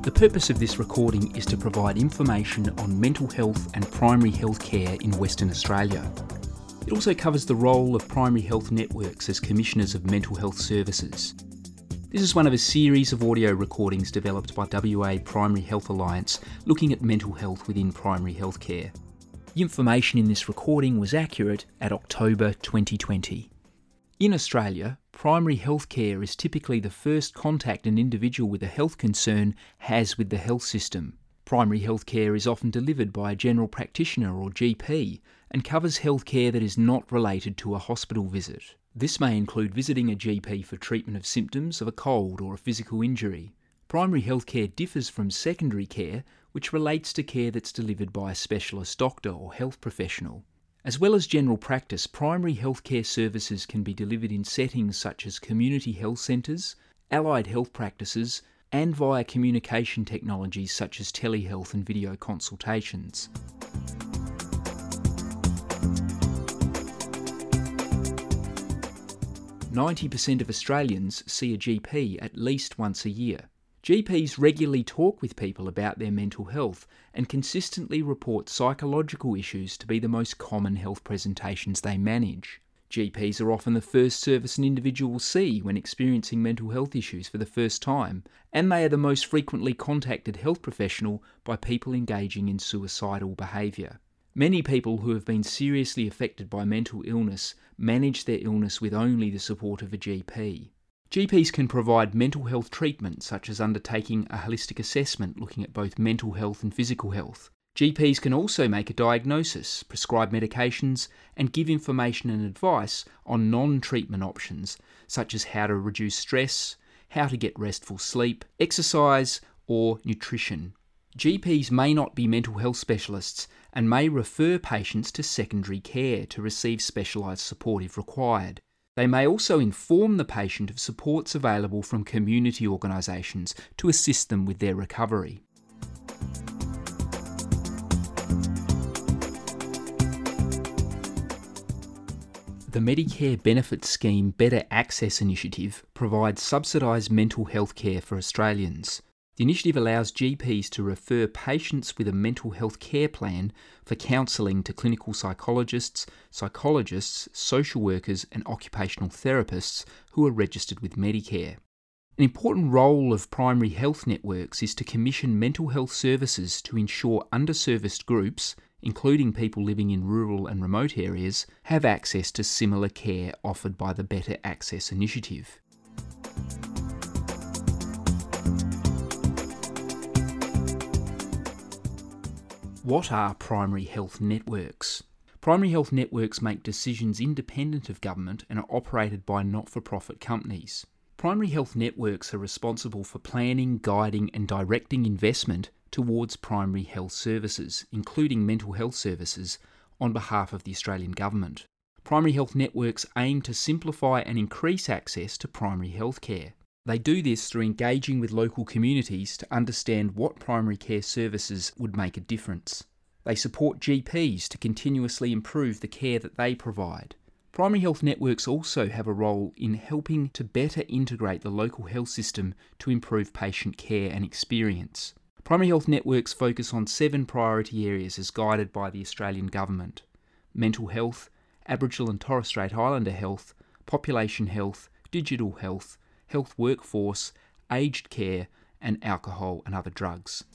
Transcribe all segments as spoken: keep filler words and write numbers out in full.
The purpose of this recording is to provide information on mental health and primary health care in Western Australia. It also covers the role of primary health networks as commissioners of mental health services. This is one of a series of audio recordings developed by W A Primary Health Alliance looking at mental health within primary health care. The information in this recording was accurate at October twenty twenty. In Australia, primary health care is typically the first contact an individual with a health concern has with the health system. Primary health care is often delivered by a general practitioner or G P and covers health care that is not related to a hospital visit. This may include visiting a G P for treatment of symptoms of a cold or a physical injury. Primary health care differs from secondary care, which relates to care that's delivered by a specialist doctor or health professional. As well as general practice, primary healthcare services can be delivered in settings such as community health centres, allied health practices, and via communication technologies such as telehealth and video consultations. ninety percent of Australians see a G P at least once a year. G Ps regularly talk with people about their mental health and consistently report psychological issues to be the most common health presentations they manage. G Ps are often the first service an individual will see when experiencing mental health issues for the first time, and they are the most frequently contacted health professional by people engaging in suicidal behaviour. Many people who have been seriously affected by mental illness manage their illness with only the support of a G P. G Ps can provide mental health treatment, such as undertaking a holistic assessment looking at both mental health and physical health. G Ps can also make a diagnosis, prescribe medications, and give information and advice on non-treatment options, such as how to reduce stress, how to get restful sleep, exercise, or nutrition. G Ps may not be mental health specialists and may refer patients to secondary care to receive specialised support if required. They may also inform the patient of supports available from community organisations to assist them with their recovery. The Medicare Benefit Scheme Better Access Initiative provides subsidised mental health care for Australians. The initiative allows G Ps to refer patients with a mental health care plan for counselling to clinical psychologists, psychologists, social workers and occupational therapists who are registered with Medicare. An important role of primary health networks is to commission mental health services to ensure underserviced groups, including people living in rural and remote areas, have access to similar care offered by the Better Access Initiative. What are primary health networks? Primary health networks make decisions independent of government and are operated by not-for-profit companies. Primary health networks are responsible for planning, guiding and directing investment towards primary health services, including mental health services, on behalf of the Australian Government. Primary health networks aim to simplify and increase access to primary health care. They do this through engaging with local communities to understand what primary care services would make a difference. They support G Ps to continuously improve the care that they provide. Primary health networks also have a role in helping to better integrate the local health system to improve patient care and experience. Primary health networks focus on seven priority areas as guided by the Australian Government: mental health, Aboriginal and Torres Strait Islander health, population health, digital health, health workforce, aged care, and alcohol and other drugs.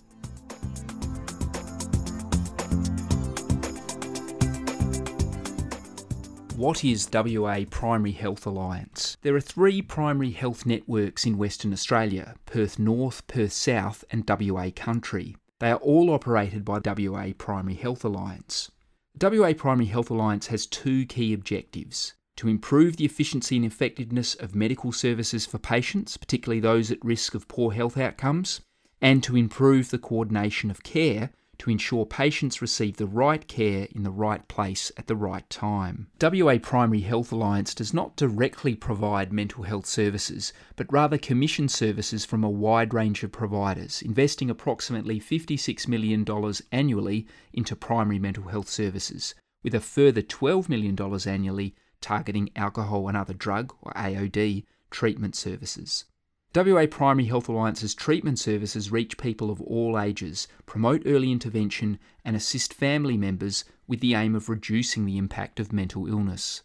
What is W A Primary Health Alliance? There are three primary health networks in Western Australia: Perth North, Perth South and W A Country. They are all operated by W A Primary Health Alliance. W A Primary Health Alliance has two key objectives: to improve the efficiency and effectiveness of medical services for patients, particularly those at risk of poor health outcomes, and to improve the coordination of care to ensure patients receive the right care in the right place at the right time. W A Primary Health Alliance does not directly provide mental health services, but rather commission services from a wide range of providers, investing approximately fifty-six million dollars annually into primary mental health services, with a further twelve million dollars annually targeting alcohol and other drug, or A O D, treatment services. W A Primary Health Alliance's treatment services reach people of all ages, promote early intervention and assist family members with the aim of reducing the impact of mental illness.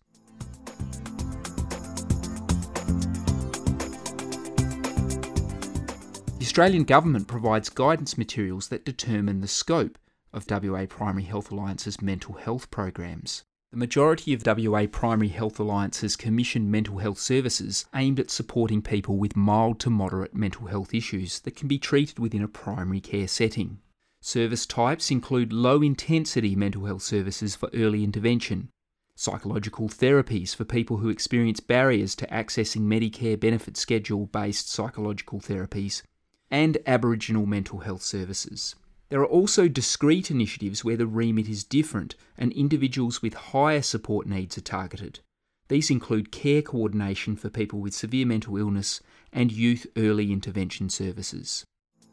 The Australian Government provides guidance materials that determine the scope of W A Primary Health Alliance's mental health programs. The majority of W A Primary Health Alliance's commissioned mental health services aimed at supporting people with mild to moderate mental health issues that can be treated within a primary care setting. Service types include low-intensity mental health services for early intervention, psychological therapies for people who experience barriers to accessing Medicare benefit schedule-based psychological therapies, and Aboriginal mental health services. There are also discrete initiatives where the remit is different and individuals with higher support needs are targeted. These include care coordination for people with severe mental illness and youth early intervention services.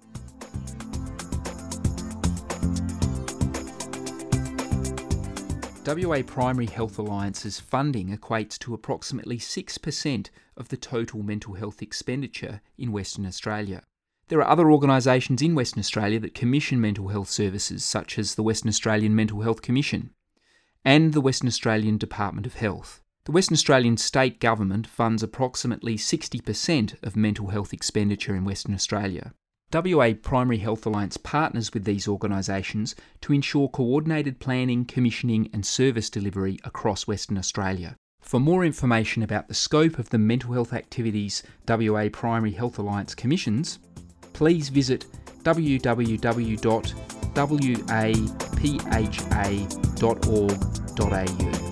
W A Primary Health Alliance's funding equates to approximately six percent of the total mental health expenditure in Western Australia. There are other organisations in Western Australia that commission mental health services, such as the Western Australian Mental Health Commission and the Western Australian Department of Health. The Western Australian State Government funds approximately sixty percent of mental health expenditure in Western Australia. W A Primary Health Alliance partners with these organisations to ensure coordinated planning, commissioning and service delivery across Western Australia. For more information about the scope of the mental health activities W A Primary Health Alliance commissions, please visit w w w dot w a p h a dot org dot a u.